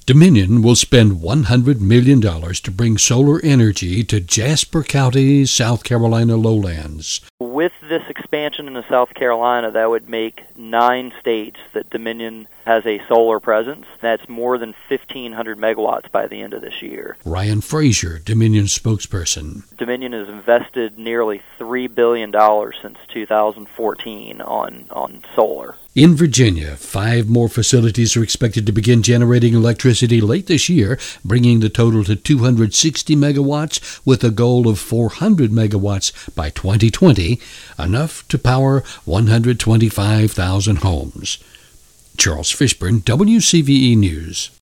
Dominion will spend $100 million to bring solar energy to Jasper County, South Carolina lowlands. With this expansion into South Carolina, that would make 9 states that Dominion has a solar presence. That's more than 1,500 megawatts by the end of this year. Ryan Frazier, Dominion spokesperson. Dominion has invested nearly $3 billion since 2014 on solar. In Virginia, 5 more facilities are expected to begin generating electricity late this year, bringing the total to 260 megawatts with a goal of 400 megawatts by 2020, enough to power 125,000 homes. Charles Fishburne, WCVE News.